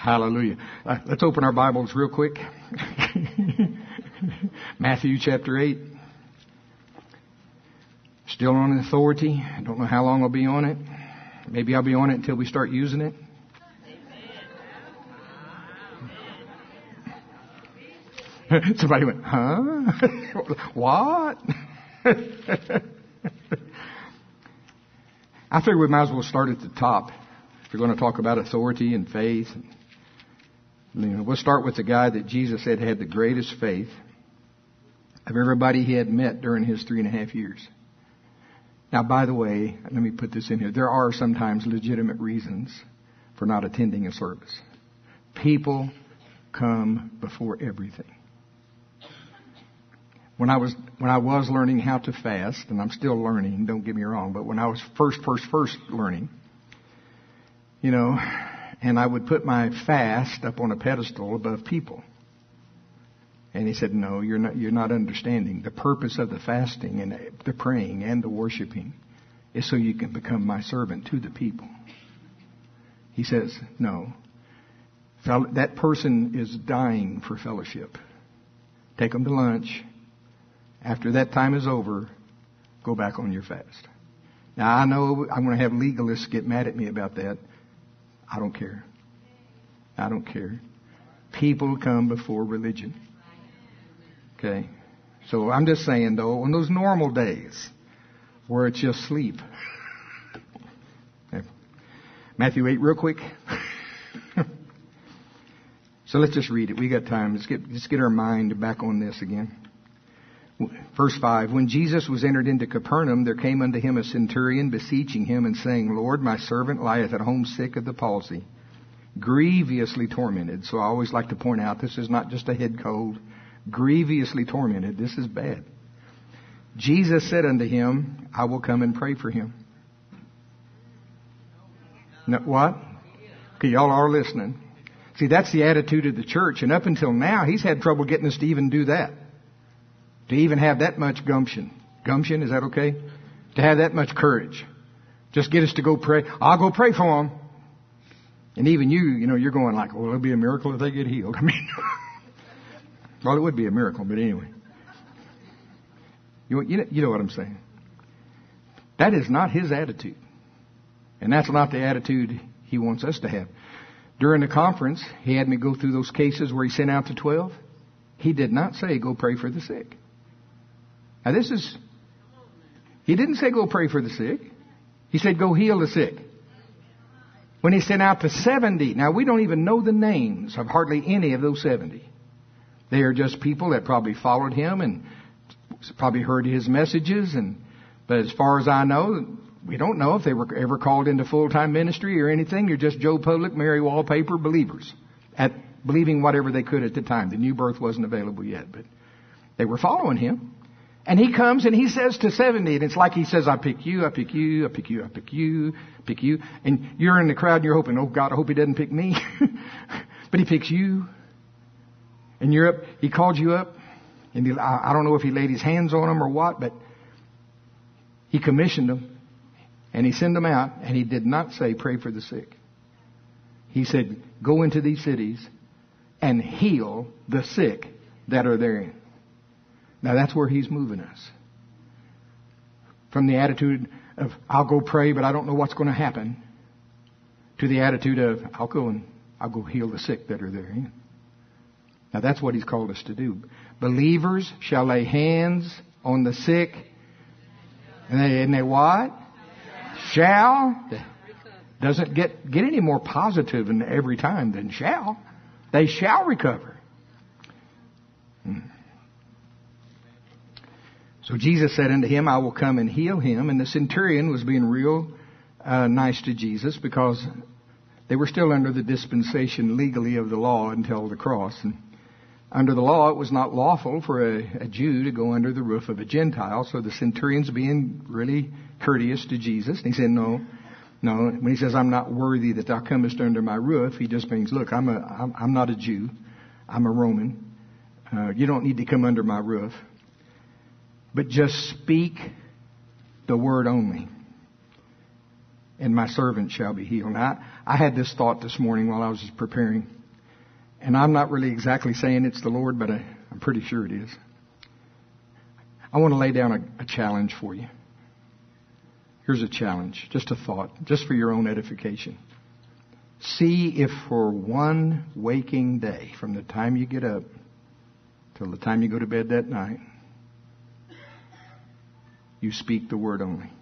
Hallelujah. Let's open our Bibles real quick. Matthew chapter 8. Still on authority. I don't know how long I'll be on it. Maybe I'll be on it until we start using it. Somebody went, huh? What? I figure we might as well start at the top. If you're going to talk about authority and faith, we'll start with the guy that Jesus said had the greatest faith of everybody he had met during his 3.5 years. Now, by the way, let me put this in here. There are sometimes legitimate reasons for not attending a service. People come before everything. When I was learning how to fast, and I'm still learning, don't get me wrong, but when I was first learning, and I would put my fast up on a pedestal above people. And he said, no, you're not understanding. The purpose of the fasting and the praying and the worshiping is so you can become my servant to the people. He says, no, that person is dying for fellowship. Take them to lunch. After that time is over, go back on your fast. Now, I know I'm going to have legalists get mad at me about that. I don't care. I don't care. People come before religion. Okay? So I'm just saying, though, on those normal days where it's just sleep. Okay. Matthew 8 real quick. So let's just read it. We got time. Let's get our mind back on this again. Verse 5, when Jesus was entered into Capernaum, there came unto him a centurion, beseeching him and saying, Lord, my servant lieth at home sick of the palsy, grievously tormented. So I always like to point out, this is not just a head cold. Grievously tormented. This is bad. Jesus said unto him, I will come and pray for him. Now, what? Okay, y'all are listening. See, that's the attitude of the church. And up until now, he's had trouble getting us to even do that. To even have that much gumption. Gumption, is that okay? To have that much courage. Just get us to go pray. I'll go pray for them. And even you're going like, well, it'll be a miracle if they get healed. I mean, well, it would be a miracle, but anyway. You know what I'm saying. That is not his attitude. And that's not the attitude he wants us to have. During the conference, he had me go through those cases where he sent out the 12. He did not say, go pray for the sick. Now he didn't say go pray for the sick. He said go heal the sick. When he sent out the 70, now we don't even know the names of hardly any of those 70. They are just people that probably followed him and probably heard his messages. But as far as I know, we don't know if they were ever called into full-time ministry or anything. They're just Joe Public, Mary Wallpaper believers at believing whatever they could at the time. The new birth wasn't available yet, but they were following him. And he comes and he says to 70, and it's like he says, I pick you, I pick you, I pick you, I pick you, pick you. And you're in the crowd and you're hoping, oh God, I hope he doesn't pick me. But he picks you. And you're up, he called you up. And I don't know if he laid his hands on them or what, but he commissioned them. And he sent them out, and he did not say, pray for the sick. He said, go into these cities and heal the sick that are therein. Now that's where he's moving us. From the attitude of, I'll go pray, but I don't know what's going to happen, to the attitude of, I'll go heal the sick that are therein. Now that's what he's called us to do. Believers shall lay hands on the sick. And they what? Shall. Doesn't get any more positive in every time than shall. They shall recover. So Jesus said unto him, I will come and heal him. And the centurion was being real nice to Jesus because they were still under the dispensation legally of the law until the cross. And under the law, it was not lawful for a Jew to go under the roof of a Gentile. So the centurion's being really courteous to Jesus. And he said, no. When he says, I'm not worthy that thou comest under my roof, he just means, look, I'm not a Jew. I'm a Roman. You don't need to come under my roof. But just speak the word only. and my servant shall be healed. Now, I had this thought this morning while I was preparing, and I'm not really exactly saying it's the Lord, but I'm pretty sure it is. I want to lay down a challenge for you. Here's a challenge, just a thought, just for your own edification. See if for one waking day, from the time you get up till the time you go to bed that night, you speak the word only.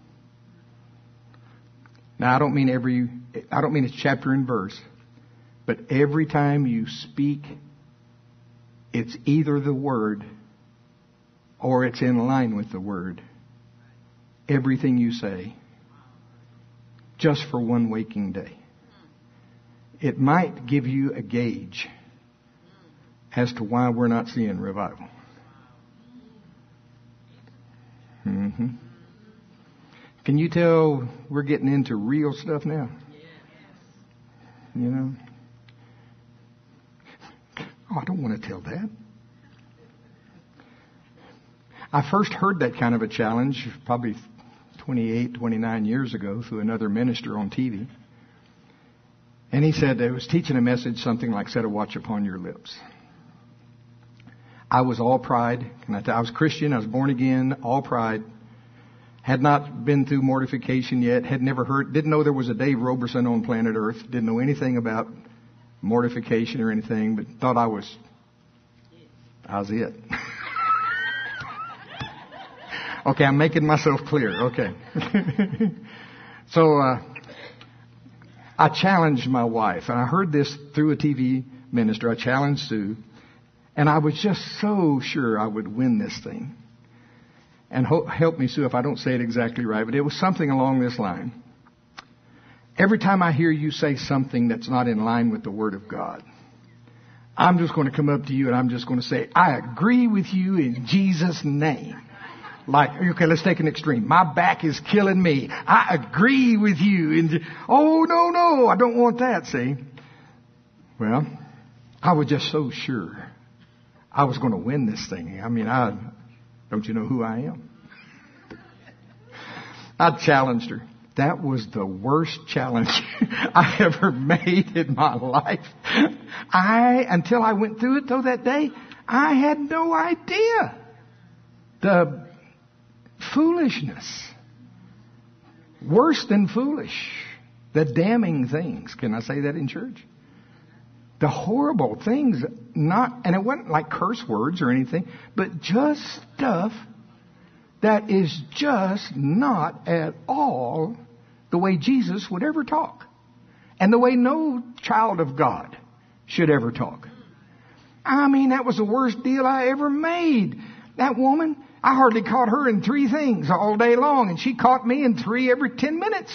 Now, I don't mean it's chapter and verse, but every time you speak, it's either the word or it's in line with the word. Everything you say, just for one waking day. It might give you a gauge as to why we're not seeing revival. Mm-hmm. Can you tell we're getting into real stuff now? You know? Oh, I don't want to tell that. I first heard that kind of a challenge probably 28, 29 years ago through another minister on TV. And he said, he was teaching a message, something like, set a watch upon your lips. I was all pride. I was Christian. I was born again, all pride. Had not been through mortification yet. Had never heard, didn't know there was a Dave Roberson on planet Earth. Didn't know anything about mortification or anything, but thought I was it. Okay, I'm making myself clear. Okay. So, I challenged my wife, and I heard this through a TV minister. I challenged Sue, and I was just so sure I would win this thing. And help me, Sue, if I don't say it exactly right, but it was something along this line. Every time I hear you say something that's not in line with the Word of God, I'm just going to come up to you and I'm just going to say, I agree with you in Jesus' name. Like, okay, let's take an extreme. My back is killing me. I agree with you. Oh, no, I don't want that, see. Well, I was just so sure I was going to win this thing. I mean, don't you know who I am? I challenged her. That was the worst challenge I ever made in my life. Until I went through it though that day, I had no idea the foolishness, worse than foolish, the damning things. Can I say that in church? The horrible things, and it wasn't like curse words or anything, but just stuff that is just not at all the way Jesus would ever talk. And the way no child of God should ever talk. I mean, that was the worst deal I ever made. That woman, I hardly caught her in 3 things all day long, and she caught me in 3 every 10 minutes.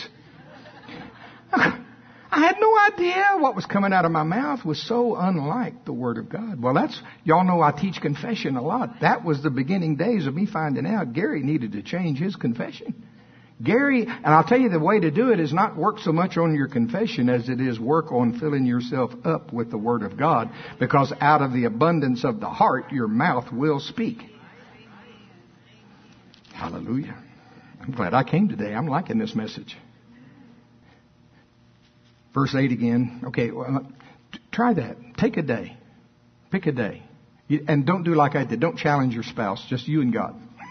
I had no idea what was coming out of my mouth was so unlike the Word of God. Well, y'all know I teach confession a lot. That was the beginning days of me finding out Gary needed to change his confession. Gary, and I'll tell you the way to do it is not work so much on your confession as it is work on filling yourself up with the Word of God, because out of the abundance of the heart, your mouth will speak. Hallelujah. I'm glad I came today. I'm liking this message. Verse 8 again. Okay, well, try that. Take a day. Pick a day. And don't do like I did. Don't challenge your spouse. Just you and God.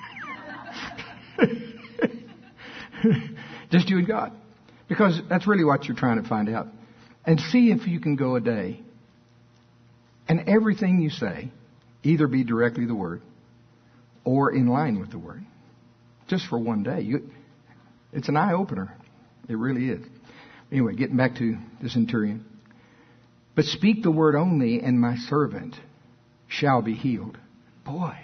Just you and God. Because that's really what you're trying to find out. And see if you can go a day. And everything you say, either be directly the Word or in line with the Word. Just for one day. It's an eye-opener. It really is. Anyway, getting back to the centurion. But speak the word only, and my servant shall be healed. Boy.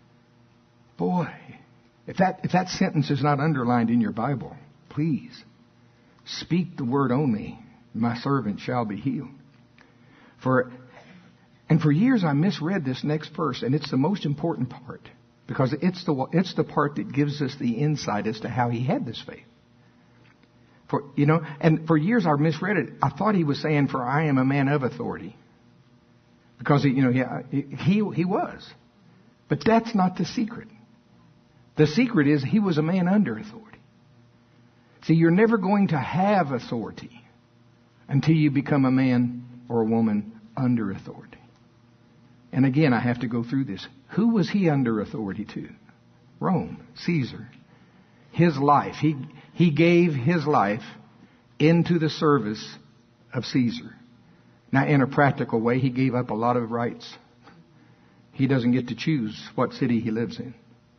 If that sentence is not underlined in your Bible, please. Speak the word only, my servant shall be healed. For years I misread this next verse, and it's the most important part. Because it's the part that gives us the insight as to how he had this faith. And for years I misread it. I thought he was saying, for I am a man of authority. Because, he was. But that's not the secret. The secret is he was a man under authority. See, you're never going to have authority until you become a man or a woman under authority. And again, I have to go through this. Who was he under authority to? Rome, Caesar. His life. He gave his life into the service of Caesar. Now, in a practical way, he gave up a lot of rights. He doesn't get to choose what city he lives in.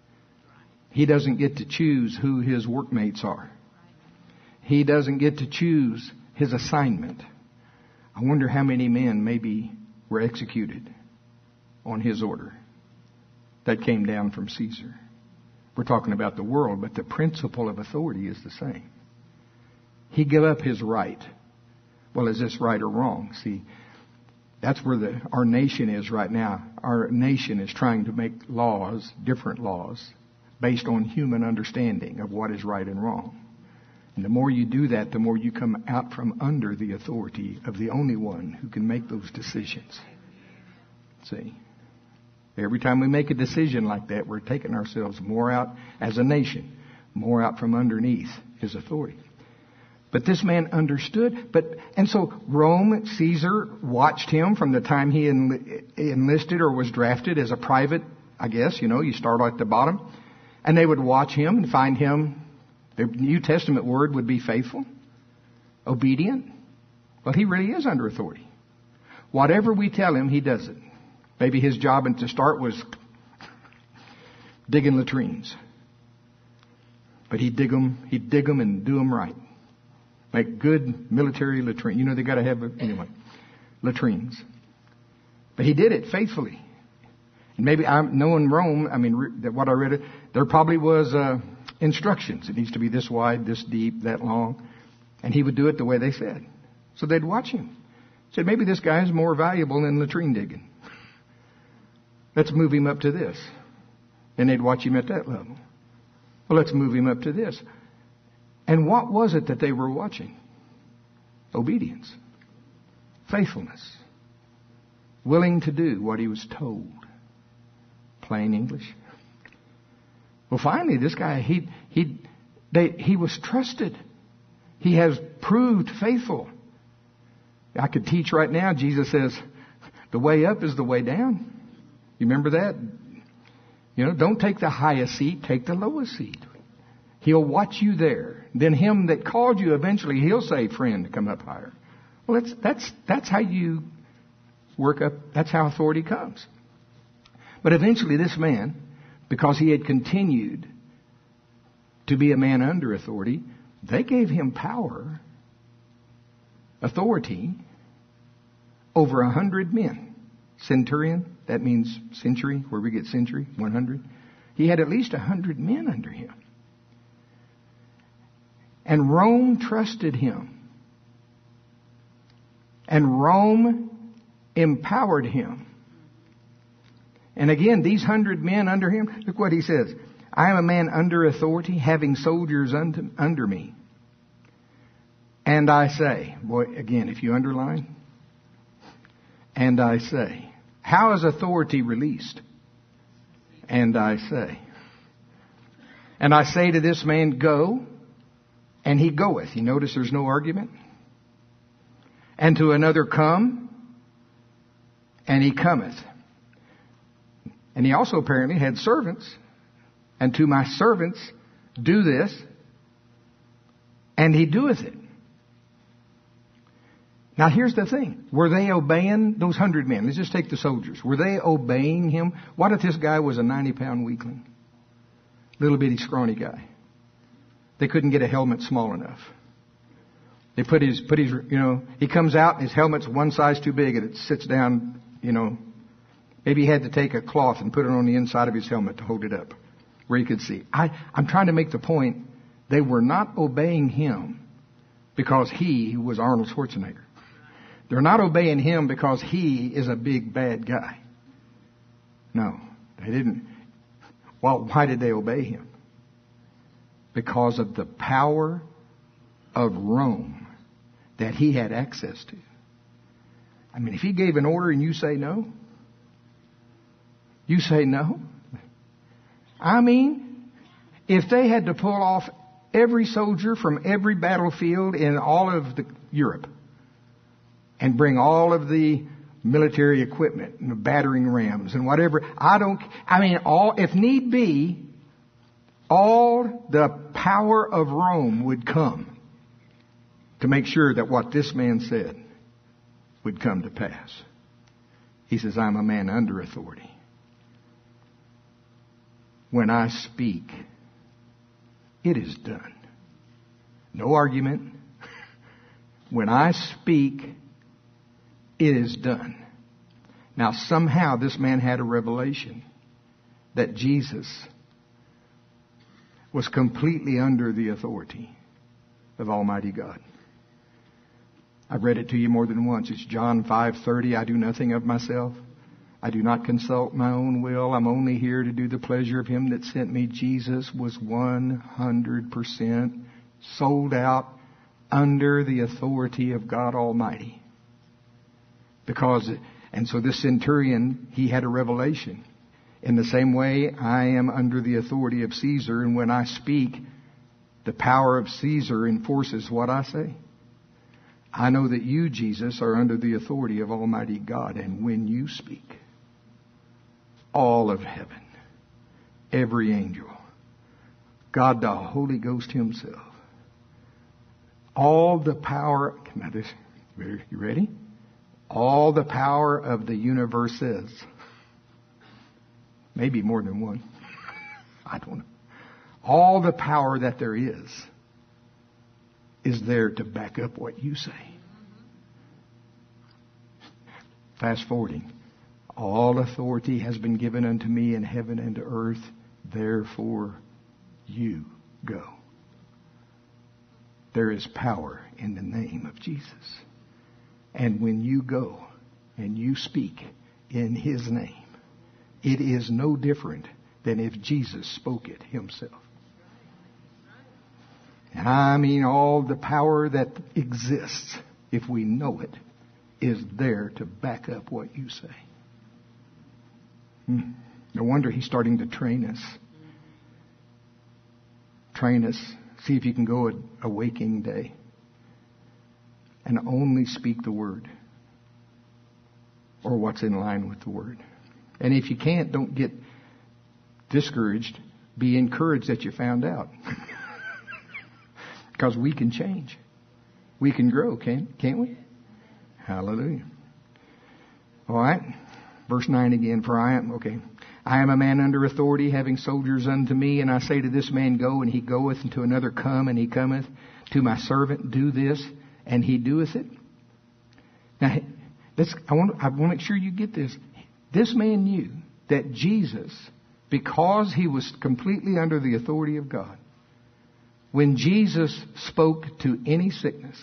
He doesn't get to choose who his workmates are. He doesn't get to choose his assignment. I wonder how many men maybe were executed on his order that came down from Caesar. We're talking about the world, but the principle of authority is the same. He gave up his right. Well, is this right or wrong? See, that's where our nation is right now. Our nation is trying to make laws, different laws, based on human understanding of what is right and wrong. And the more you do that, the more you come out from under the authority of the only one who can make those decisions. See? Every time we make a decision like that, we're taking ourselves more out as a nation, more out from underneath his authority. But this man understood. And so Rome, Caesar, watched him from the time he enlisted or was drafted as a private, I guess. You start at the bottom. And they would watch him and find him. The New Testament word would be faithful, obedient. Well, he really is under authority. Whatever we tell him, he does it. Maybe his job to start was digging latrines. But he'd dig them and do them right. Make good military latrines. They got to have, latrines. But he did it faithfully. And maybe knowing Rome, what I read, there probably was instructions. It needs to be this wide, this deep, that long. And he would do it the way they said. So they'd watch him. Said, maybe this guy is more valuable than latrine digging. Let's move him up to this. And they'd watch him at that level. Well, let's move him up to this. And what was it that they were watching? Obedience. Faithfulness. Willing to do what he was told. Plain English. Well, finally, this guy, he was trusted. He has proved faithful. I could teach right now. Jesus says, the way up is the way down. You remember that? Don't take the highest seat, take the lowest seat. He'll watch you there. Then him that called you, eventually he'll say, friend, come up higher. Well, that's how you work up. That's how authority comes. But eventually this man, because he had continued to be a man under authority, they gave him power, authority, over 100 men. Centurion, that means century, where we get century, 100. He had at least 100 men under him. And Rome trusted him. And Rome empowered him. And again, these 100 men under him, look what he says. I am a man under authority, having soldiers under me. And I say, boy, again, if you underline, and I say, how is authority released? And I say. And I say to this man, go, and he goeth. You notice there's no argument. And to another, come, and he cometh. And he also apparently had servants. And to my servants, do this, and he doeth it. Now here's the thing. Were they obeying those 100 men? Let's just take the soldiers. Were they obeying him? What if this guy was a 90-pound weakling? Little bitty scrawny guy. They couldn't get a helmet small enough. They put his, he comes out and his helmet's one size too big and it sits down, Maybe he had to take a cloth and put it on the inside of his helmet to hold it up where he could see. I'm trying to make the point. They were not obeying him because he was Arnold Schwarzenegger. They're not obeying him because he is a big bad guy. No, they didn't. Well, why did they obey him? Because of the power of Rome that he had access to. If he gave an order and you say no, you say no. If they had to pull off every soldier from every battlefield in all of Europe and bring all of the military equipment and the battering rams and whatever. If need be, all the power of Rome would come to make sure that what this man said would come to pass. He says, I'm a man under authority. When I speak, it is done. No argument. When I speak, it is done. Now, somehow this man had a revelation that Jesus was completely under the authority of Almighty God. I've read it to you more than once. It's John 5:30. I do nothing of myself. I do not consult my own will. I'm only here to do the pleasure of Him that sent me. Jesus was 100% sold out under the authority of God Almighty. So this centurion, he had a revelation. In the same way, I am under the authority of Caesar, and when I speak, the power of Caesar enforces what I say. I know that you, Jesus, are under the authority of Almighty God, and when you speak, all of heaven, every angel, God the Holy Ghost Himself, all the power, you ready? All the power of the universe says, maybe more than one, I don't know. All the power that there is there to back up what you say. Fast forwarding. All authority has been given unto me in heaven and to earth. Therefore, you go. There is power in the name of Jesus. And when you go and you speak in His name, it is no different than if Jesus spoke it Himself. And all the power that exists, if we know it, is there to back up what you say. No wonder He's starting to train us. Train us. See if you can go a waking day and only speak the Word or what's in line with the Word. And if you can't, don't get discouraged. Be encouraged that you found out. Because we can change. We can grow, can't we? Hallelujah. All right. Verse 9 again. I am a man under authority, having soldiers unto me, and I say to this man, go, and he goeth, and to another, come, and he cometh. To my servant, do this, and he doeth it. Now, I want to make sure you get this. This man knew that Jesus, because he was completely under the authority of God, when Jesus spoke to any sickness,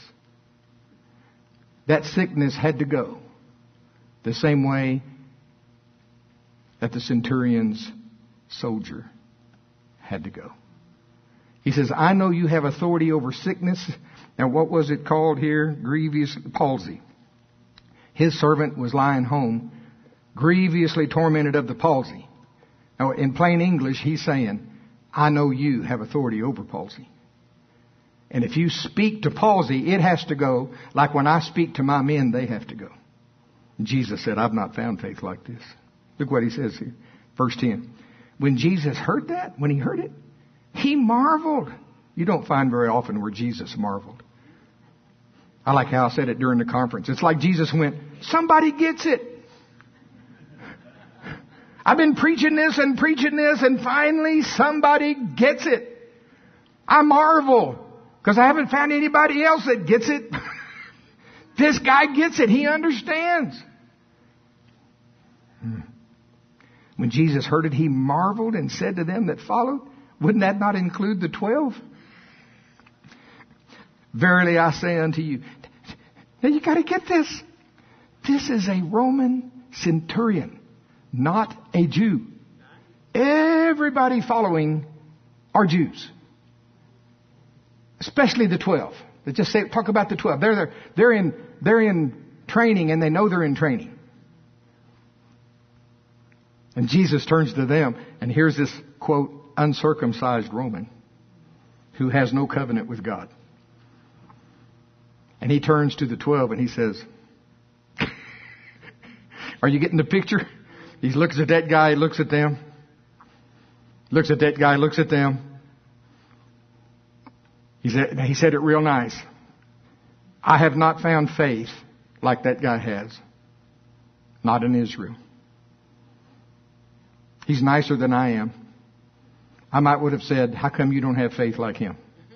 that sickness had to go. The same way that the centurion's soldier had to go. He says, I know you have authority over sickness. Now, what was it called here? Grievous palsy. His servant was lying home, grievously tormented of the palsy. Now, in plain English, he's saying, I know you have authority over palsy. And if you speak to palsy, it has to go. Like when I speak to my men, they have to go. And Jesus said, I've not found faith like this. Look what He says here. Verse 10. When Jesus heard that, when He heard it, He marveled. You don't find very often where Jesus marveled. I like how I said it during the conference. It's like Jesus went, somebody gets it. I've been preaching this, and finally somebody gets it. I marvel. Because I haven't found anybody else that gets it. This guy gets it. He understands. When Jesus heard it, He marveled and said to them that followed, wouldn't that not include the 12? Verily I say unto you. Now you got to get this. This is a Roman centurion, not a Jew. Everybody following are Jews. Especially the 12. They just talk about the 12. They're in training, and they know they're in training. And Jesus turns to them, and here's this, quote, uncircumcised Roman who has no covenant with God. And he turns to the 12 and he says, are you getting the picture? He looks at that guy, looks at them. Looks at that guy, looks at them. He said it real nice. I have not found faith like that guy has. Not in Israel. He's nicer than I am. I would have said, how come you don't have faith like him?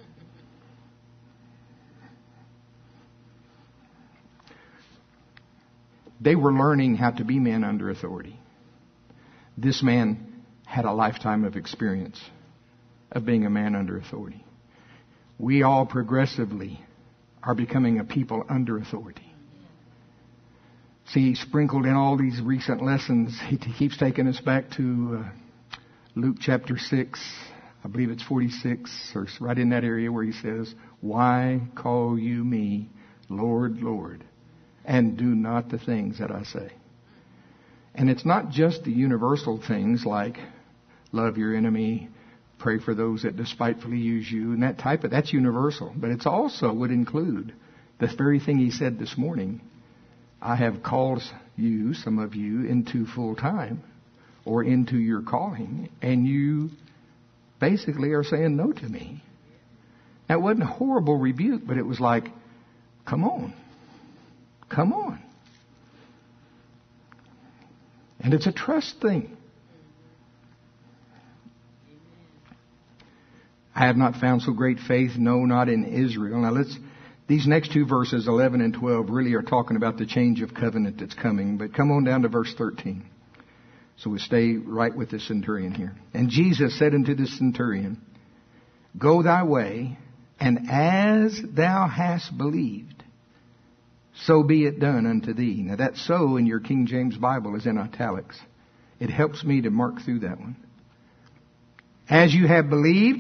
They were learning how to be men under authority. This man had a lifetime of experience of being a man under authority. We all progressively are becoming a people under authority. See, sprinkled in all these recent lessons, he keeps taking us back to Luke chapter 6. I believe it's 46, or right in that area where he says, why call you me Lord, Lord, and do not the things that I say? And it's not just the universal things like love your enemy, pray for those that despitefully use you, and that's universal. But it's also would include the very thing he said this morning. I have called you, some of you, into full time or into your calling, and you basically are saying no to me. That wasn't a horrible rebuke, but it was like, come on. Come on. And it's a trust thing. I have not found so great faith, no, not in Israel. Now these next two verses, 11 and 12, really are talking about the change of covenant that's coming. But come on down to verse 13. So we stay right with the centurion here. And Jesus said unto the centurion, go thy way, and as thou hast believed, so be it done unto thee. Now that so in your King James Bible is in italics. It helps me to mark through that one. As you have believed,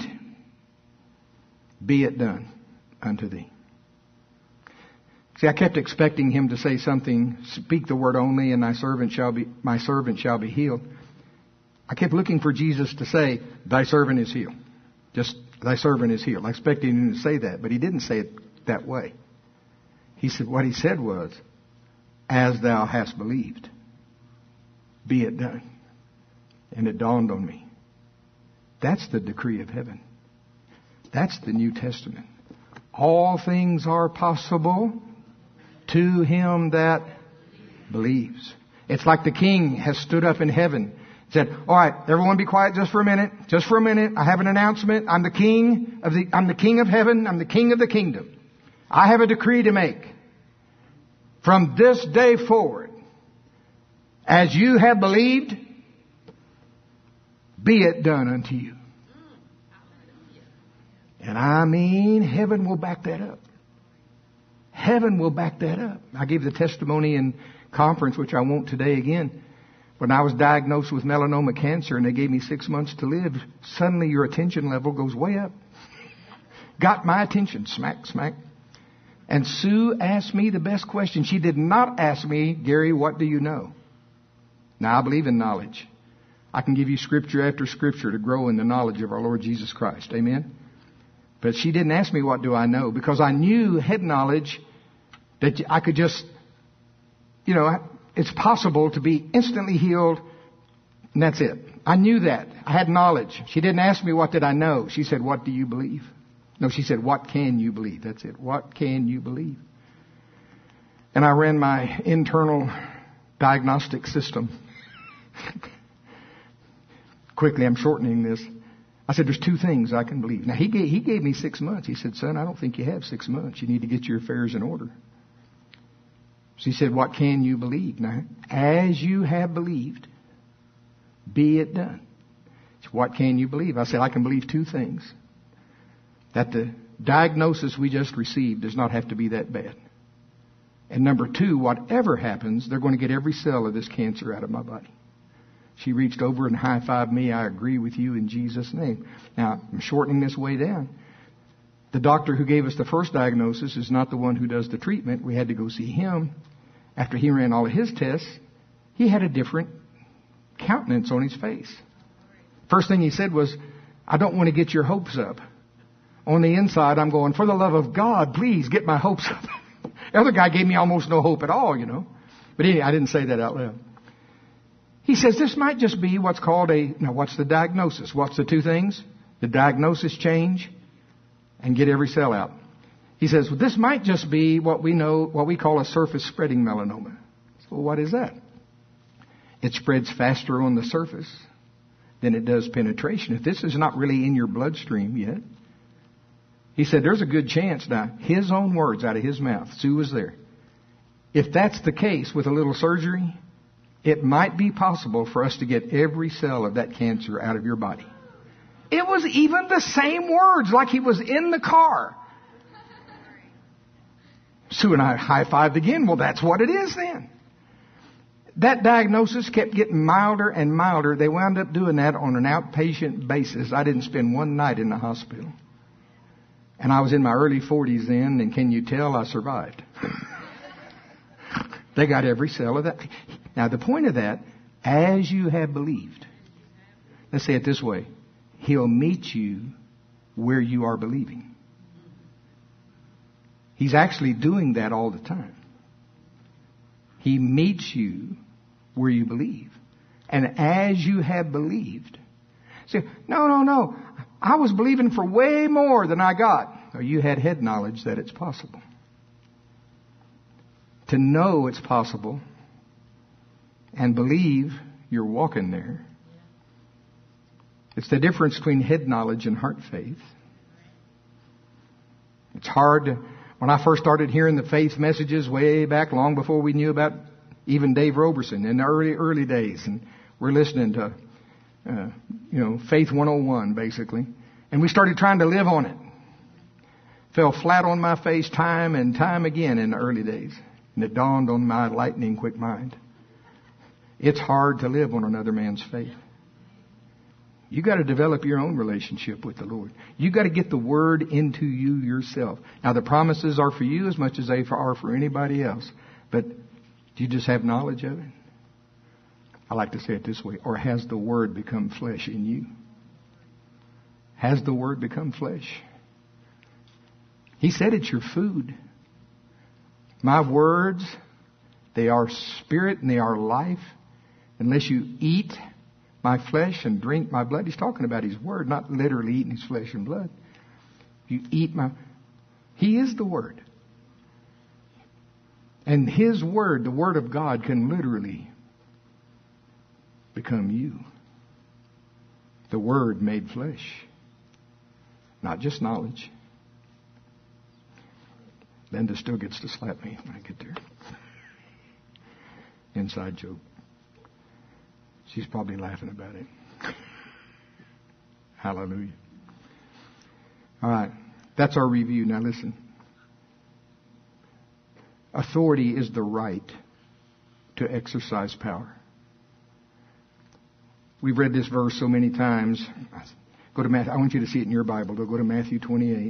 be it done unto thee. See, I kept expecting him to say something, speak the word only, and my servant shall be healed. I kept looking for Jesus to say, thy servant is healed. Just, thy servant is healed. I expected him to say that, but he didn't say it that way. He said, what he said was, as thou hast believed, be it done. And it dawned on me. That's the decree of heaven. That's the New Testament. All things are possible to him that believes. It's like the king has stood up in heaven, said, all right, everyone be quiet just for a minute. Just for a minute. I have an announcement. I'm the king of heaven. I'm the king of the kingdom. I have a decree to make. From this day forward, as you have believed, be it done unto you. And I mean, heaven will back that up. Heaven will back that up. I gave the testimony in conference, which I won't today again. When I was diagnosed with melanoma cancer and they gave me 6 months to live, suddenly your attention level goes way up. Got my attention. Smack, smack. And Sue asked me the best question. She did not ask me, Gary, what do you know? Now, I believe in knowledge. I can give you scripture after scripture to grow in the knowledge of our Lord Jesus Christ. Amen? But she didn't ask me, what do I know? Because I knew, head knowledge, that I could just, it's possible to be instantly healed, and that's it. I knew that. I had knowledge. She didn't ask me, what did I know? She said, what do you believe? No, she said, what can you believe? That's it. What can you believe? And I ran my internal diagnostic system. Quickly, I'm shortening this. I said, there's two things I can believe. Now, he gave me 6 months. He said, son, I don't think you have 6 months. You need to get your affairs in order. So he said, what can you believe? Now, as you have believed, be it done. So what can you believe? I said, I can believe two things. That the diagnosis we just received does not have to be that bad. And number two, whatever happens, they're going to get every cell of this cancer out of my body. She reached over and high-fived me. I agree with you in Jesus' name. Now, I'm shortening this way down. The doctor who gave us the first diagnosis is not the one who does the treatment. We had to go see him. After he ran all of his tests, he had a different countenance on his face. First thing he said was, I don't want to get your hopes up, On the inside, I'm going, for the love of God, please get my hopes up. The other guy gave me almost no hope at all, But anyway, I didn't say that out loud. He says this might just be what's called now what's the diagnosis? What's the two things? The diagnosis change and get every cell out. He says, well, this might just be what we call a surface spreading melanoma. So what is that? It spreads faster on the surface than it does penetration. If this is not really in your bloodstream yet, he said there's a good chance now, his own words out of his mouth, Sue was there. If that's the case with a little surgery, it might be possible for us to get every cell of that cancer out of your body. It was even the same words, like he was in the car. Sue and I high-fived again. Well, that's what it is then. That diagnosis kept getting milder and milder. They wound up doing that on an outpatient basis. I didn't spend one night in the hospital. And I was in my early 40s then, and can you tell I survived? They got every cell of that. Now, the point of that, as you have believed, let's say it this way, He'll meet you where you are believing. He's actually doing that all the time. He meets you where you believe. And as you have believed, say, no, I was believing for way more than I got. Or you had head knowledge that it's possible. To know it's possible and believe you're walking there. It's the difference between head knowledge and heart faith. It's hard. When I first started hearing the faith messages way back, long before we knew about even Dave Roberson in the early days, and we're listening to, Faith 101 basically, and we started trying to live on it. Fell flat on my face time and time again in the early days, and it dawned on my lightning quick mind. It's hard to live on another man's faith. You got to develop your own relationship with the Lord. You got to get the Word into you yourself. Now, the promises are for you as much as they are for anybody else. But do you just have knowledge of it? I like to say it this way. Or has the Word become flesh in you? Has the Word become flesh? He said it's your food. My words, they are spirit and they are life. Unless you eat my flesh and drink my blood. He's talking about His Word, not literally eating His flesh and blood. You eat He is the Word. And His Word, the Word of God, can literally become you. The Word made flesh. Not just knowledge. Linda still gets to slap me when I get there. Inside joke. She's probably laughing about it. Hallelujah. All right. That's our review. Now listen. Authority is the right to exercise power. We've read this verse so many times. Go to Matthew. I want you to see it in your Bible. Go to Matthew 28.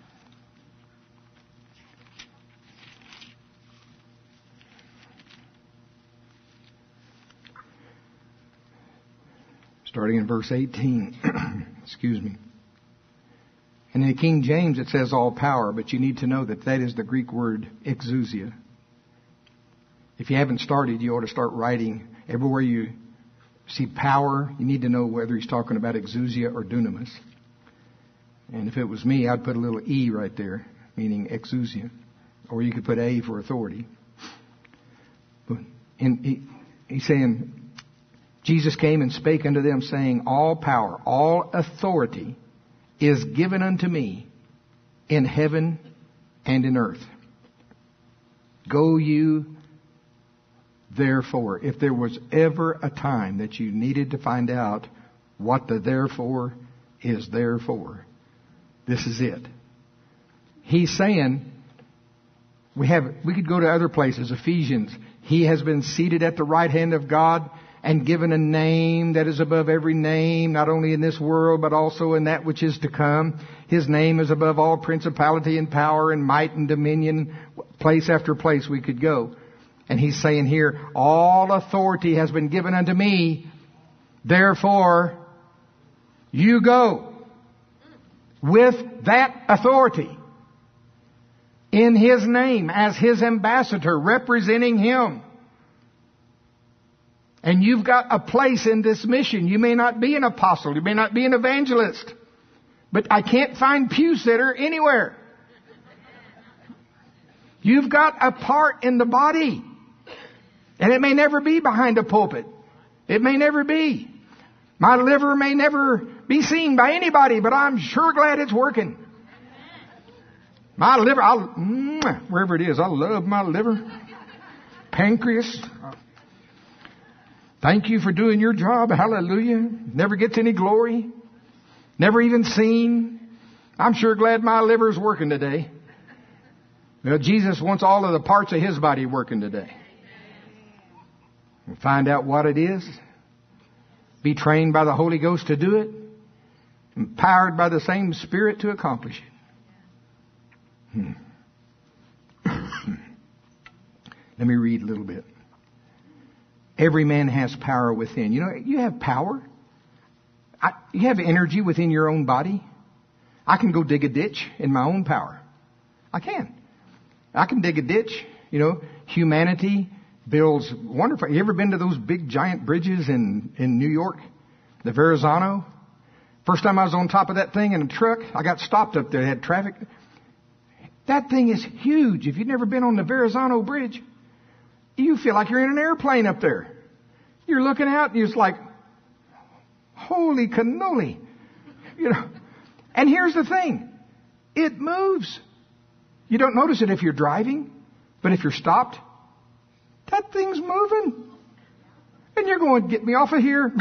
Starting in verse 18. Excuse me. And in the King James it says all power, but you need to know that is the Greek word exousia. If you haven't started, you ought to start writing. Everywhere you see power, you need to know whether he's talking about exousia or dunamis. And if it was me, I'd put a little E right there, meaning exousia. Or you could put A for authority. But he's saying, Jesus came and spake unto them, saying, all power, all authority is given unto me in heaven and in earth. Go you therefore. If there was ever a time that you needed to find out what the therefore is there for, this is it. He's saying, we could go to other places. Ephesians, He has been seated at the right hand of God and given a name that is above every name, not only in this world, but also in that which is to come. His name is above all principality and power and might and dominion. Place after place we could go. And He's saying here, all authority has been given unto me. Therefore, you go. with that authority in His name as His ambassador representing Him. And you've got a place in this mission. You may not be an apostle. You may not be an evangelist. But I can't find pew sitter anywhere. You've got a part in the body. And it may never be behind a pulpit. It may never be. My liver may never be seen by anybody, but I'm sure glad it's working. My liver, wherever it is, I love my liver. Pancreas. Thank you for doing your job. Hallelujah. Never gets any glory. Never even seen. I'm sure glad my liver's working today. Well, Jesus wants all of the parts of His body working today. We'll find out what it is. Be trained by the Holy Ghost to do it. Empowered by the same Spirit to accomplish it. Let me read a little bit. Every man has power within. You know, you have power. You have energy within your own body. I can go dig a ditch in my own power. I can dig a ditch. You know, humanity builds wonderful. You ever been to those big giant bridges in New York? The Verrazano? First time I was on top of that thing in a truck, I got stopped up there. It had traffic. That thing is huge. If you've never been on the Verrazano Bridge, you feel like you're in an airplane up there. You're looking out and you're just like, holy cannoli. You know. And here's the thing. It moves. You don't notice it if you're driving, but if you're stopped, that thing's moving. And you're going, get me off of here.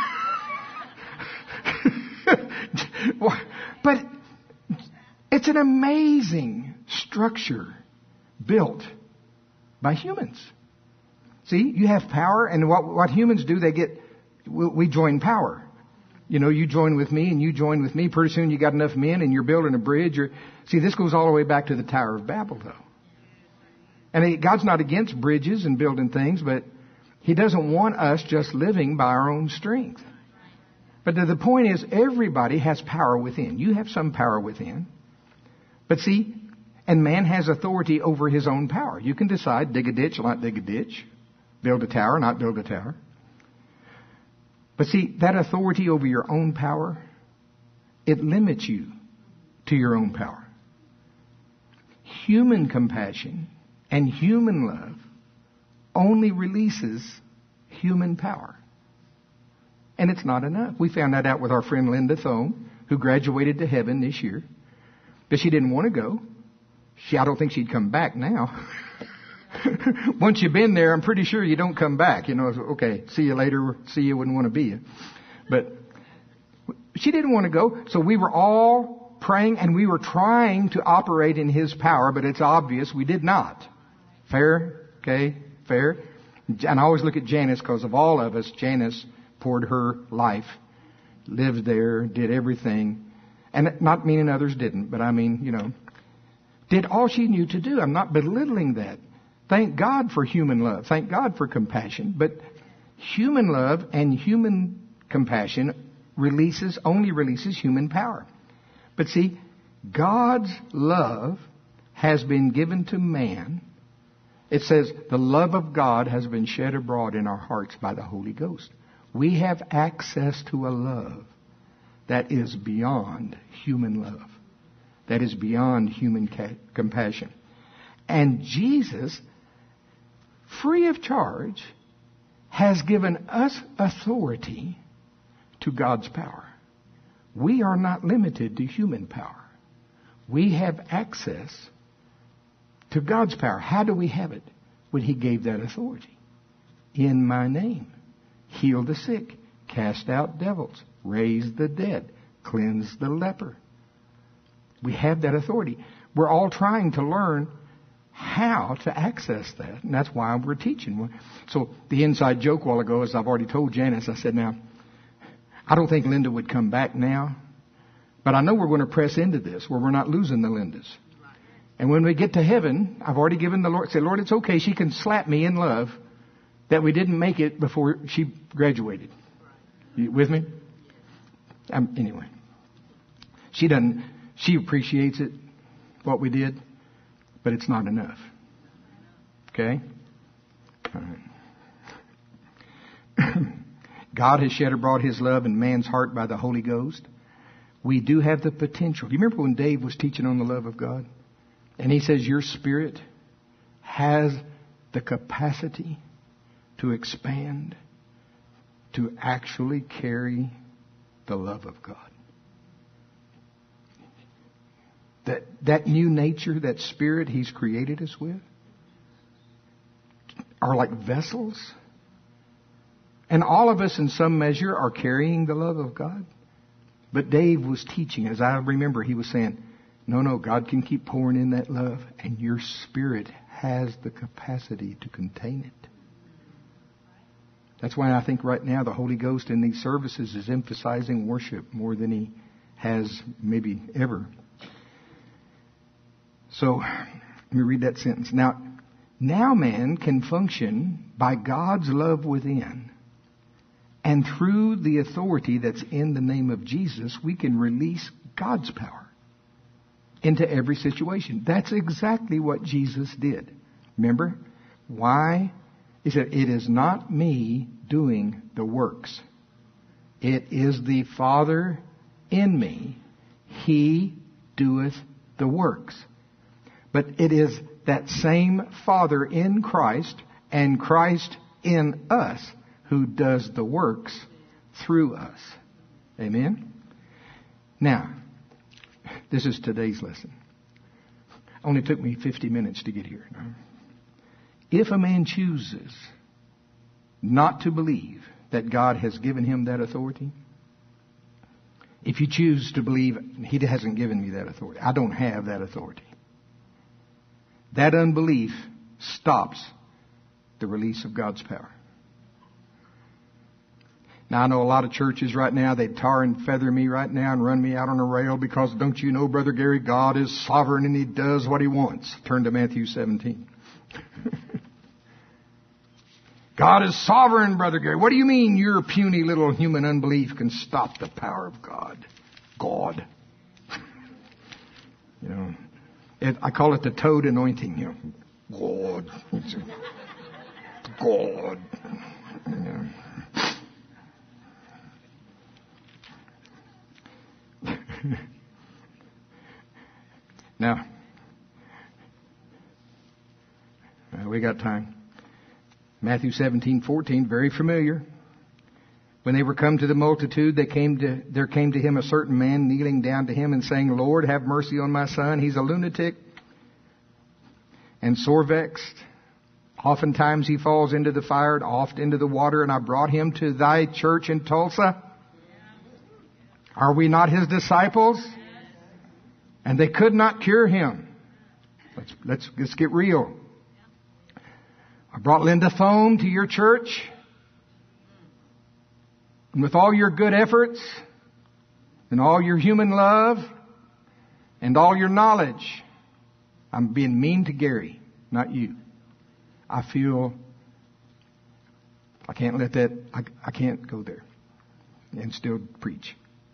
But it's an amazing structure built by humans. See, you have power, and what humans do, we join power. You know, you join with me and you join with me. Pretty soon you got enough men and you're building a bridge. See, this goes all the way back to the Tower of Babel, though. And God's not against bridges and building things, but He doesn't want us just living by our own strength. But the point is, everybody has power within. You have some power within. But see, and man has authority over his own power. You can decide, dig a ditch or not dig a ditch. Build a tower, not build a tower. But see, that authority over your own power, it limits you to your own power. Human compassion and human love only releases human power. And it's not enough. We found that out with our friend Linda Thome, who graduated to heaven this year. But she didn't want to go. I don't think she'd come back now. Once you've been there, I'm pretty sure you don't come back. You know, okay, see you later. See you, wouldn't want to be you. But she didn't want to go. So we were all praying and we were trying to operate in His power, but it's obvious we did not. Fair? Okay? Fair? And I always look at Janice because of all of us, Janice poured her life, lived there, did everything. And not meaning others didn't, but I mean, you know, did all she knew to do. I'm not belittling that. Thank God for human love. Thank God for compassion. But human love and human compassion only releases human power. But see, God's love has been given to man. It says the love of God has been shed abroad in our hearts by the Holy Ghost. We have access to a love that is beyond human love. That is beyond human compassion. And Jesus, free of charge, has given us authority to God's power. We are not limited to human power. We have access to God's power. How do we have it? When He gave that authority. In my name. Heal the sick. Cast out devils. Raise the dead. Cleanse the leper. We have that authority. We're all trying to learn how to access that. And that's why we're teaching. So the inside joke a while ago, as I've already told Janice, I said, now, I don't think Linda would come back now. But I know we're going to press into this where we're not losing the Lindas. And when we get to heaven, I've already given the Lord, said, Lord, it's okay. She can slap me in love that we didn't make it before she graduated. You with me? Anyway. She appreciates it, what we did, but it's not enough. Okay? All right. God has shed abroad His love in man's heart by the Holy Ghost. We do have the potential. Do you remember when Dave was teaching on the love of God? And he says your spirit has the capacity to expand, to actually carry the love of God. That new nature, that spirit He's created us with, are like vessels. And all of us in some measure are carrying the love of God. But Dave was teaching, as I remember, he was saying, no, God can keep pouring in that love, and your spirit has the capacity to contain it. That's why I think right now the Holy Ghost in these services is emphasizing worship more than He has maybe ever. So, let me read that sentence. Now man can function by God's love within. And through the authority that's in the name of Jesus, we can release God's power into every situation. That's exactly what Jesus did. Remember? Why? He said, it is not me doing the works. It is the Father in me. He doeth the works. But it is that same Father in Christ and Christ in us who does the works through us. Amen? Now, this is today's lesson. Only took me 50 minutes to get here. If a man chooses not to believe that God has given him that authority, if you choose to believe He hasn't given me that authority, I don't have that authority, that unbelief stops the release of God's power. Now, I know a lot of churches right now, they tar and feather me right now and run me out on a rail because, don't you know, Brother Gary, God is sovereign and He does what He wants. Turn to Matthew 17. God is sovereign, Brother Gary. What do you mean your puny little human unbelief can stop the power of God? God. You know, I call it the toad anointing. You know, God. God. You know. Now, we got time. Matthew 17:14, very familiar. When they were come to the multitude, there came to Him a certain man kneeling down to Him and saying, Lord, have mercy on my son. He's a lunatic and sore vexed. Oftentimes he falls into the fire and oft into the water, and I brought him to thy church in Tulsa. Are we not his disciples? And they could not cure him. Let's get real. I brought Linda Thome to your church. And with all your good efforts and all your human love and all your knowledge, I'm being mean to Gary, not you. I feel I can't let that, I can't go there and still preach.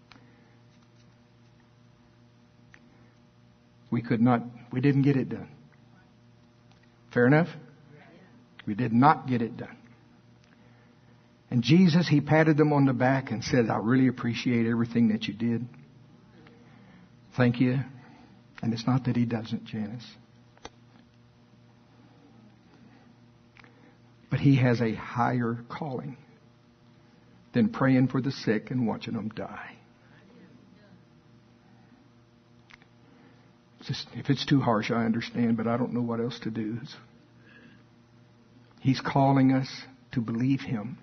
We didn't get it done. Fair enough? We did not get it done. And Jesus, He patted them on the back and said, I really appreciate everything that you did. Thank you. And it's not that He doesn't, Janice. But He has a higher calling than praying for the sick and watching them die. If it's too harsh, I understand, but I don't know what else to do. He's calling us to believe Him.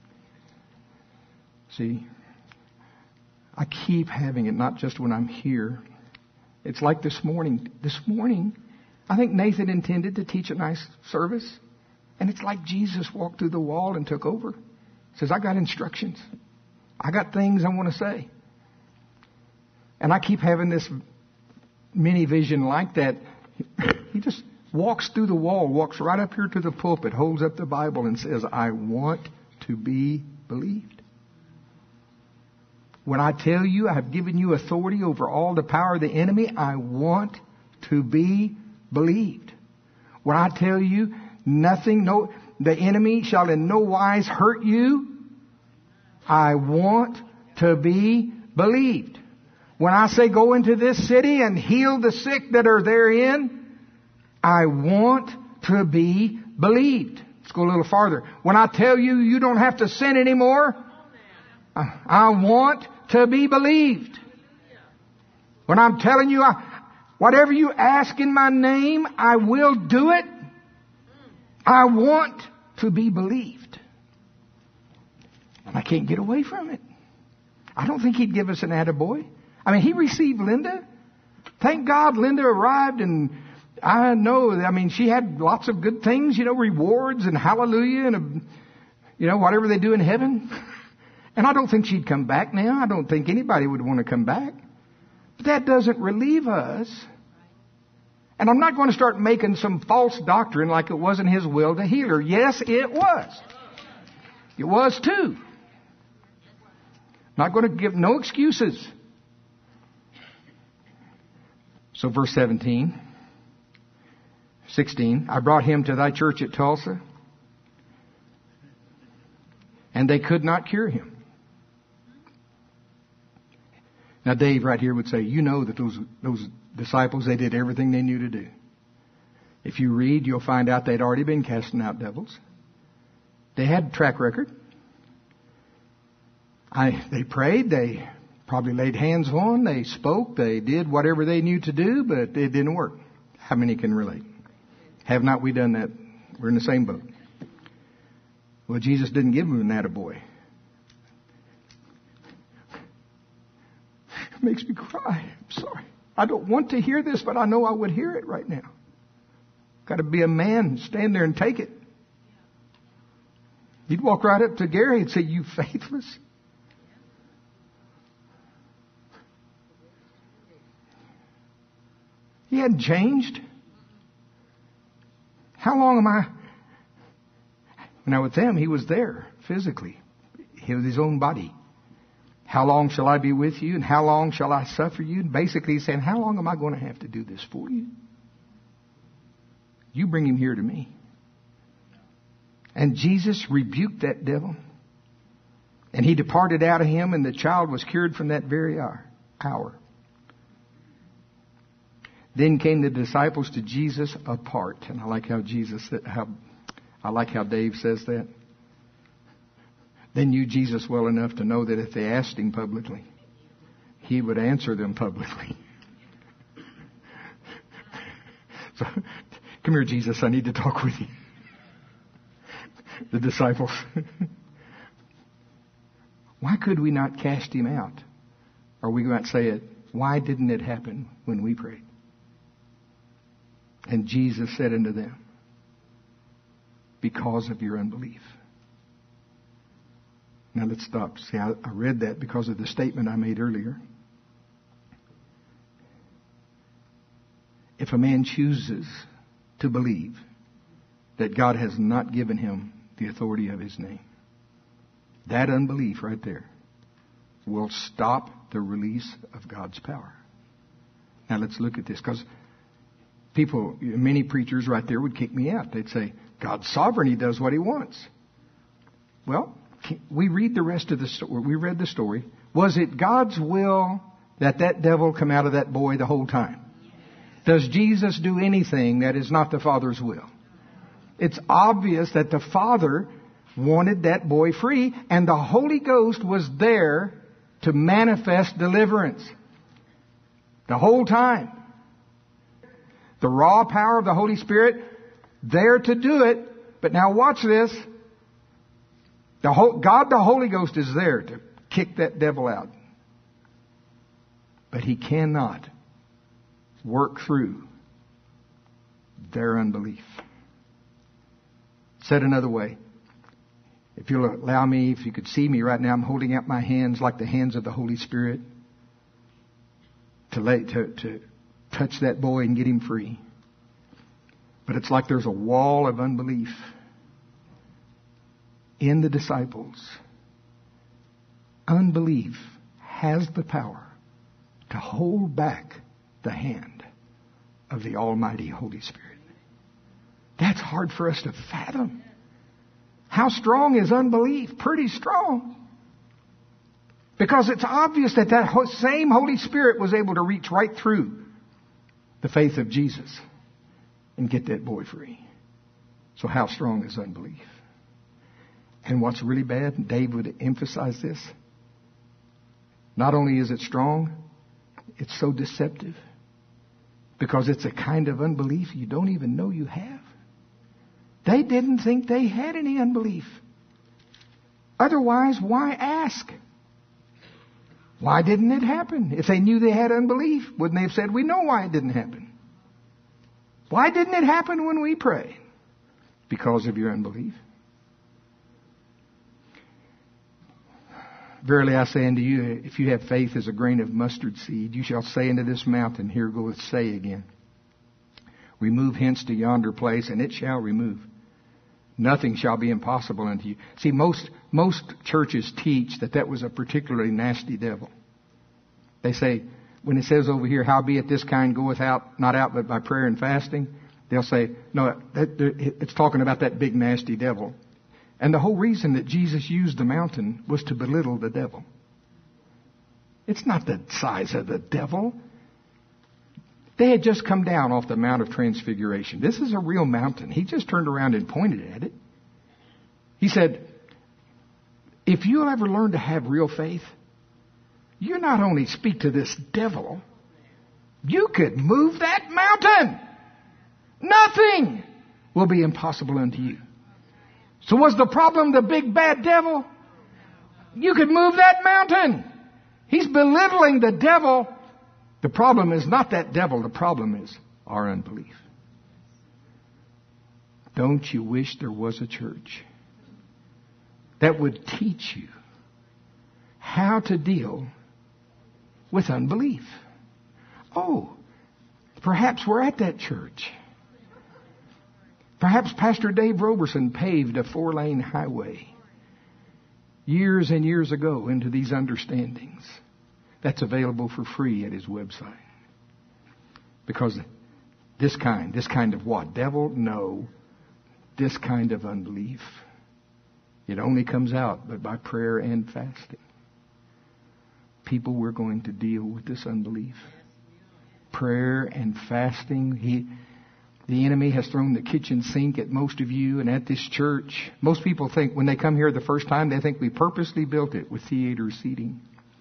See, I keep having it, not just when I'm here. It's like this morning. This morning, I think Nathan intended to teach a nice service. And it's like Jesus walked through the wall and took over. Says, I got instructions. I got things I want to say. And I keep having this mini vision like that. He just walks through the wall, walks right up here to the pulpit, holds up the Bible and says, I want to be believed. When I tell you I have given you authority over all the power of the enemy, I want to be believed. When I tell you the enemy shall in no wise hurt you, I want to be believed. When I say go into this city and heal the sick that are therein, I want to be believed. Let's go a little farther. When I tell you you don't have to sin anymore, I want to be believed. When I'm telling you, whatever you ask in my name, I will do it. I want to be believed. And I can't get away from it. I don't think He'd give us an attaboy. I mean, He received Linda. Thank God Linda arrived, and I know, she had lots of good things, rewards and hallelujah and, whatever they do in heaven. And I don't think she'd come back now. I don't think anybody would want to come back. But that doesn't relieve us. And I'm not going to start making some false doctrine like it wasn't His will to heal her. Yes, it was. It was too. Not going to give no excuses. So verse 16, I brought him to thy church at Tulsa, and they could not cure him. Now Dave right here would say, that those disciples, they did everything they knew to do. If you read, you'll find out they'd already been casting out devils. They had a track record. They prayed, they probably laid hands on, they spoke, they did whatever they knew to do, but it didn't work. How many can relate? Have not we done that? We're in the same boat. Well, Jesus didn't give them an attaboy. It makes me cry. I'm sorry. I don't want to hear this, but I know I would hear it right now. Got to be a man, stand there and take it. He'd walk right up to Gary and say, "You faithless." He hadn't changed. How long am I? Now with them, he was there physically. He was his own body. How long shall I be with you? And how long shall I suffer you? And basically he's saying, how long am I going to have to do this for you? You bring him here to me. And Jesus rebuked that devil. And he departed out of him, and the child was cured from that very hour. Then came the disciples to Jesus apart. And I like how Dave says that. They knew Jesus well enough to know that if they asked him publicly, he would answer them publicly. So, come here, Jesus, I need to talk with you. The disciples. Why could we not cast him out? Or we might say it, why didn't it happen when we prayed? And Jesus said unto them, because of your unbelief. Now let's stop. See, I read that because of the statement I made earlier. If a man chooses to believe that God has not given him the authority of his name, that unbelief right there will stop the release of God's power. Now let's look at this, because many preachers right there would kick me out. They'd say, God's sovereign, He does what He wants. Well, we read the rest of the story. We read the story. Was it God's will that devil come out of that boy the whole time? Does Jesus do anything that is not the Father's will? It's obvious that the Father wanted that boy free, and the Holy Ghost was there to manifest deliverance the whole time. The raw power of the Holy Spirit there to do it. But now watch this. God the Holy Ghost is there to kick that devil out. But He cannot work through their unbelief. Said another way, if you'll allow me, if you could see me right now, I'm holding out my hands like the hands of the Holy Spirit to touch that boy and get him free. But it's like there's a wall of unbelief in the disciples. Unbelief has the power to hold back the hand of the Almighty Holy Spirit. That's hard for us to fathom. How strong is unbelief? Pretty strong. Because it's obvious that same Holy Spirit was able to reach right through the faith of Jesus and get that boy free. So how strong is unbelief? And what's really bad, Dave would emphasize this, not only is it strong, it's so deceptive. Because it's a kind of unbelief you don't even know you have. They didn't think they had any unbelief. Otherwise, why ask? Why didn't it happen? If they knew they had unbelief, wouldn't they have said, we know why it didn't happen? Why didn't it happen when we pray? Because of your unbelief. Verily I say unto you, if you have faith as a grain of mustard seed, you shall say unto this mountain, here goeth say again, remove hence to yonder place, and it shall remove. Nothing shall be impossible unto you. See, most churches teach that was a particularly nasty devil. They say, when it says over here, howbeit this kind goeth out, not out but by prayer and fasting, they'll say, no, it's talking about that big nasty devil. And the whole reason that Jesus used the mountain was to belittle the devil. It's not the size of the devil. They had just come down off the Mount of Transfiguration. This is a real mountain. He just turned around and pointed at it. He said, if you'll ever learn to have real faith, you not only speak to this devil, you could move that mountain. Nothing will be impossible unto you. So was the problem the big bad devil? You could move that mountain. He's belittling the devil. The problem is not that devil. The problem is our unbelief. Don't you wish there was a church that would teach you how to deal with unbelief? Oh, perhaps we're at that church. Perhaps Pastor Dave Roberson paved a 4-lane highway years and years ago into these understandings. That's available for free at his website. Because this kind of what? Devil? No. This kind of unbelief. It only comes out but by prayer and fasting. People, we're going to deal with this unbelief. Prayer and fasting. The enemy has thrown the kitchen sink at most of you and at this church. Most people think when they come here the first time, they think we purposely built it with theater seating.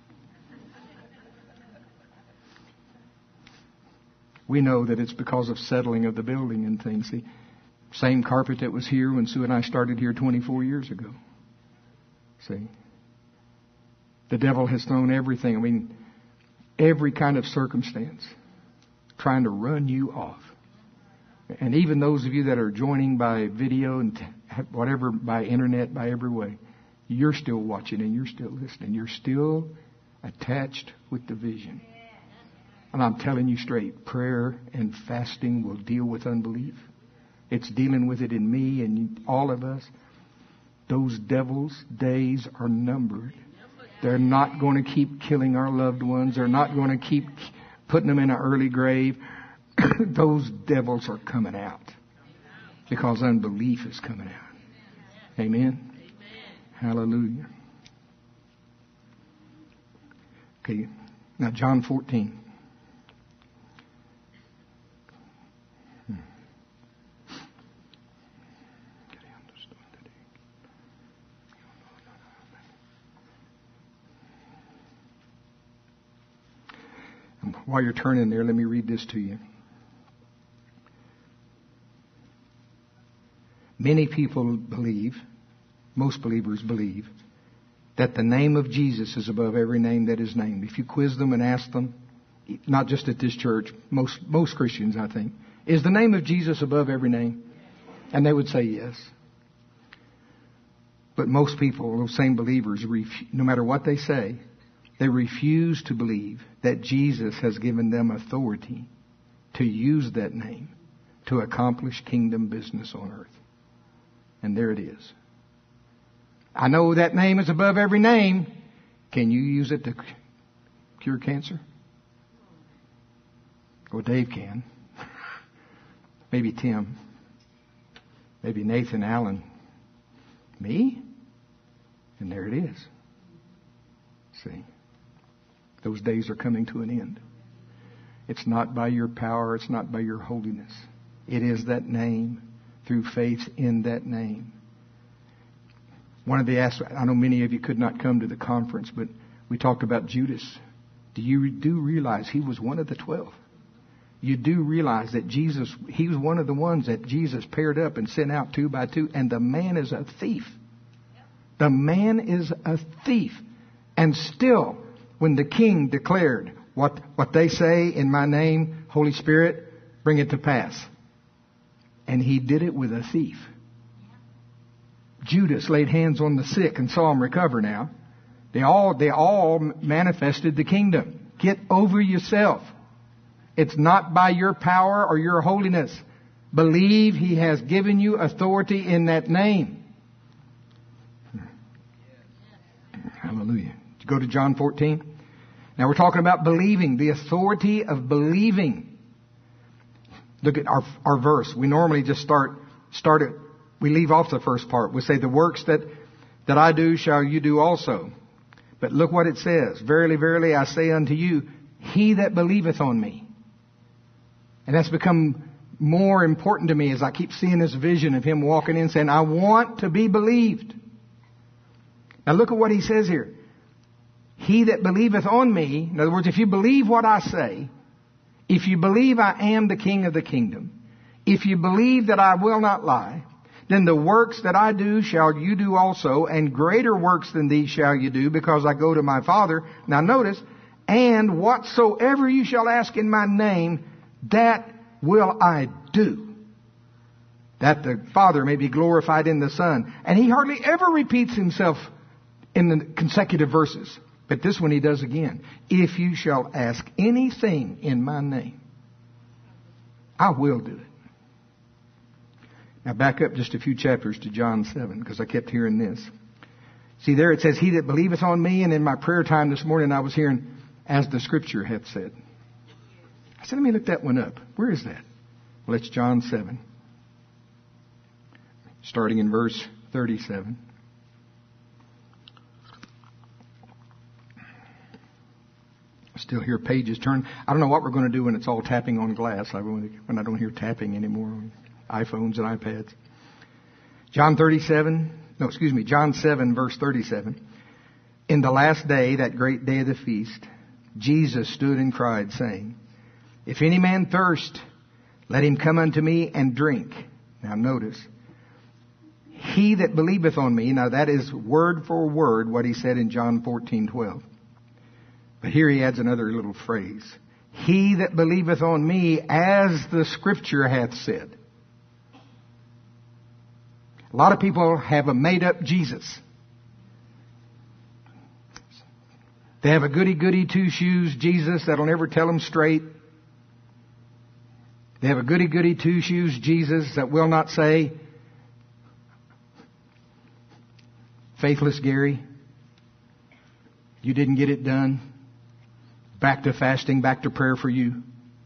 We know that it's because of settling of the building and things. The same carpet that was here when Sue and I started here 24 years ago. See? The devil has thrown everything. I mean, every kind of circumstance trying to run you off. And even those of you that are joining by video and whatever, by internet, by every way, you're still watching and you're still listening. You're still attached with the vision. And I'm telling you straight, prayer and fasting will deal with unbelief. It's dealing with it in me and all of us. Those devils' days are numbered. They're not going to keep killing our loved ones. They're not going to keep putting them in an early grave. Those devils are coming out because unbelief is coming out. Amen? Hallelujah. Okay, now John 14. While you're turning there, let me read this to you. Many people believe, most believers believe, that the name of Jesus is above every name that is named. If you quiz them and ask them, not just at this church, most Christians, I think, is the name of Jesus above every name? And they would say yes. But most people, those same believers, no matter what they say, they refuse to believe that Jesus has given them authority to use that name to accomplish kingdom business on earth. And there it is. I know that name is above every name. Can you use it to cure cancer? Well, Dave can. Maybe Tim. Maybe Nathan Allen. Me? And there it is. See? Those days are coming to an end. It's not by your power. It's not by your holiness. It is that name, through faith in that name. One of the aspects, I know many of you could not come to the conference, but we talked about Judas. You do realize he was one of the 12? You do realize that Jesus, he was one of the ones that Jesus paired up and sent out 2 by 2, and the man is a thief. The man is a thief. And still, when the king declared, what they say in my name, Holy Spirit, bring it to pass. And he did it with a thief. Judas laid hands on the sick and saw them recover now. They all manifested the kingdom. Get over yourself. It's not by your power or your holiness. Believe he has given you authority in that name. Hallelujah. Go to John 14. Now we're talking about believing, the authority of believing. Look at our verse. We normally just start it. We leave off the first part. We say, the works that I do shall you do also. But look what it says. Verily, verily, I say unto you, he that believeth on me. And that's become more important to me as I keep seeing this vision of him walking in saying, I want to be believed. Now look at what he says here. He that believeth on me, in other words, if you believe what I say, if you believe I am the King of the kingdom, if you believe that I will not lie, then the works that I do shall you do also, and greater works than these shall you do, because I go to my Father. Now notice, and whatsoever you shall ask in my name, that will I do, that the Father may be glorified in the Son. And he hardly ever repeats himself in the consecutive verses. But this one he does again. If you shall ask anything in my name, I will do it. Now back up just a few chapters to John 7, because I kept hearing this. See there it says, he that believeth on me, and in my prayer time this morning I was hearing, as the scripture hath said. I said, let me look that one up. Where is that? Well, it's John 7. Starting in verse 37. Still hear pages turn. I don't know what we're going to do when it's all tapping on glass. When I don't hear tapping anymore on iPhones and iPads. John 7, verse 37. In the last day, that great day of the feast, Jesus stood and cried, saying, if any man thirst, let him come unto me and drink. Now notice, he that believeth on me, now that is word for word what he said in John 14:12. But here he adds another little phrase. He that believeth on me, as the scripture hath said. A lot of people have a made up Jesus. They have a goody-goody two-shoes Jesus that'll never tell them straight. They have a goody-goody two-shoes Jesus that will not say, faithless Gary, you didn't get it done. Back to fasting, back to prayer for you.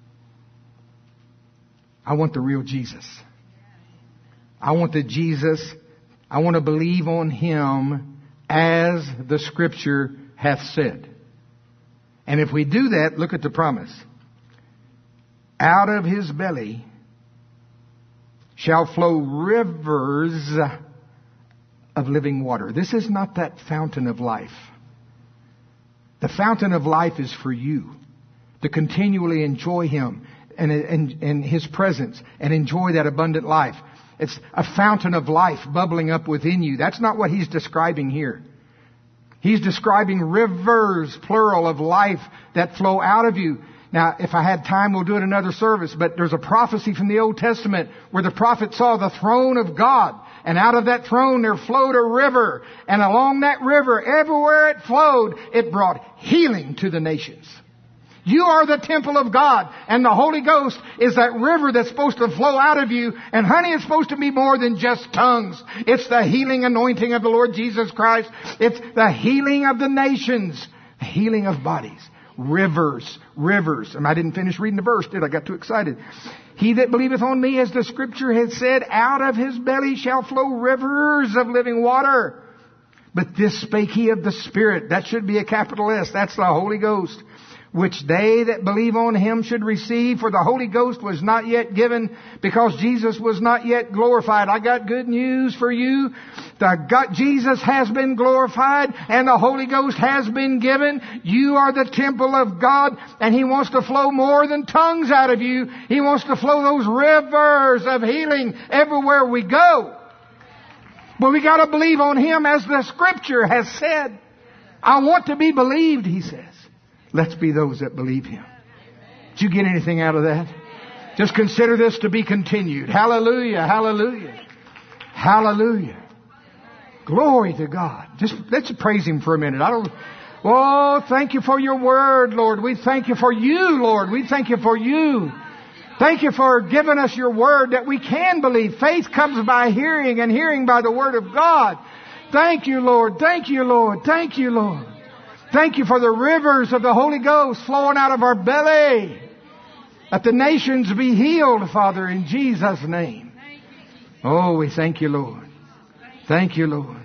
I want the real Jesus. I want the Jesus. I want to believe on him as the scripture hath said. And if we do that, look at the promise. Out of his belly shall flow rivers of living water. This is not that fountain of life. The fountain of life is for you to continually enjoy him and his presence and enjoy that abundant life. It's a fountain of life bubbling up within you. That's not what he's describing here. He's describing rivers, plural, of life that flow out of you. Now, if I had time, we'll do it another service, but there's a prophecy from the Old Testament where the prophet saw the throne of God, and out of that throne there flowed a river, and along that river, everywhere it flowed, it brought healing to the nations. You are the temple of God, and the Holy Ghost is that river that's supposed to flow out of you, and honey, it's supposed to be more than just tongues. It's the healing anointing of the Lord Jesus Christ. It's the healing of the nations, the healing of bodies. rivers. Rivers. And I didn't finish reading the verse, did I? Got too excited. He that believeth on me, as the Scripture has said, out of his belly shall flow rivers of living water. But this spake he of the Spirit. That should be a capital S. That's the Holy Ghost. Which they that believe on him should receive. For the Holy Ghost was not yet given, because Jesus was not yet glorified. I got good news for you. Jesus has been glorified, and the Holy Ghost has been given. You are the temple of God, and He wants to flow more than tongues out of you. He wants to flow those rivers of healing everywhere we go. But we got to believe on Him as the Scripture has said. I want to be believed, He says. Let's be those that believe Him. Did you get anything out of that? Just consider this to be continued. Hallelujah, hallelujah, hallelujah. Glory to God. Just let's praise Him for a minute. Oh, thank you for your word, Lord. We thank you for you, Lord. We thank you for you. Thank you for giving us your word that we can believe. Faith comes by hearing, and hearing by the word of God. Thank you, Lord. Thank you, Lord. Thank you, Lord. Thank you for the rivers of the Holy Ghost flowing out of our belly. Let the nations be healed, Father, in Jesus' name. Oh, we thank you, Lord. Thank you, Lord.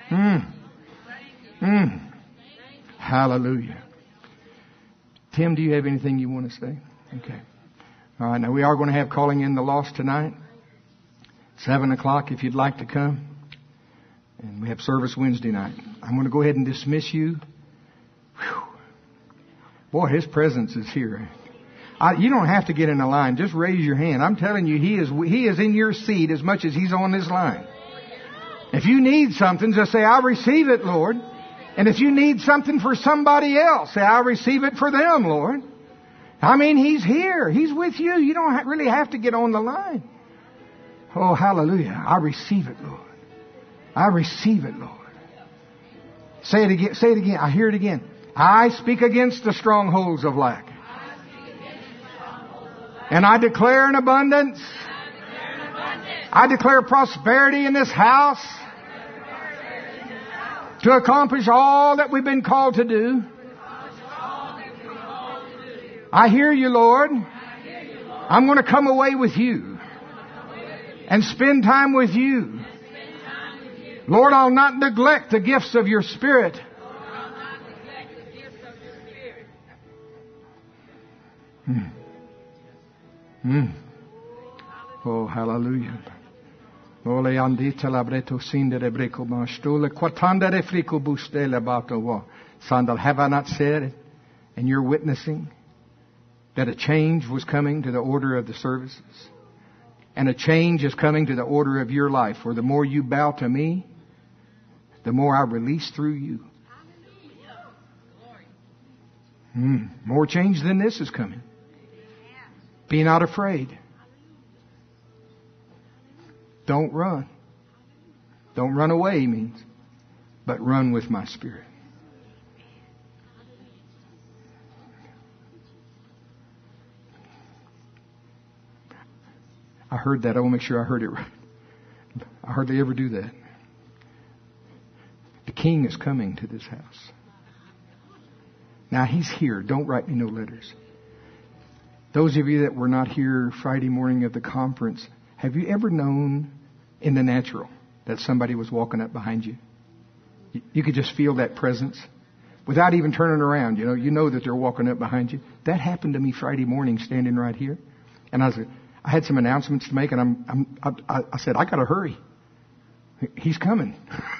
Hallelujah. Tim, do you have anything you want to say? Okay. All right, now we are going to have Calling in the Lost tonight. 7 o'clock if you'd like to come. And we have service Wednesday night. I'm going to go ahead and dismiss you. Whew. Boy, His presence is here. You don't have to get in a line. Just raise your hand. I'm telling you, He is in your seat as much as He's on this line. If you need something, just say, I receive it, Lord. And if you need something for somebody else, say, I receive it for them, Lord. I mean, He's here. He's with you. You don't really have to get on the line. Oh, hallelujah. I receive it, Lord. I receive it, Lord. Say it again. Say it again. I hear it again. I speak against the strongholds of lack. And I declare an abundance. I declare prosperity in this house to accomplish all that we've been called to do. I hear you, Lord. I'm going to come away with you and spend time with you. Lord, I'll not neglect the gifts of your Spirit. Oh, hallelujah. Ole andita labreto sindere breco mastole quatandere frico bustele bato sandal. Have I not said, and you're witnessing, that a change was coming to the order of the services? And a change is coming to the order of your life. For the more you bow to me, the more I release through you. More change than this is coming. Be not afraid. Don't run. Don't run away, means. But run with my Spirit. I heard that. I want to make sure I heard it right. I hardly ever do that. The King is coming to this house. Now, He's here. Don't write me no letters. Those of you that were not here Friday morning at the conference, have you ever known in the natural that somebody was walking up behind you? You could just feel that presence without even turning around. You know that they're walking up behind you. That happened to me Friday morning standing right here. And I had some announcements to make, and I said, I got to hurry. He's coming.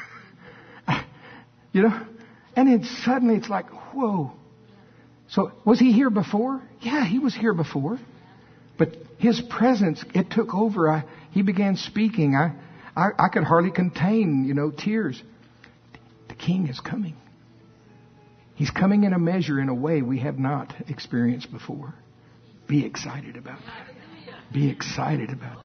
And then suddenly it's like, whoa. So was He here before? Yeah, He was here before. But His presence, it took over. He began speaking. I could hardly contain, tears. The King is coming. He's coming in a measure, in a way we have not experienced before. Be excited about that. Be excited about it.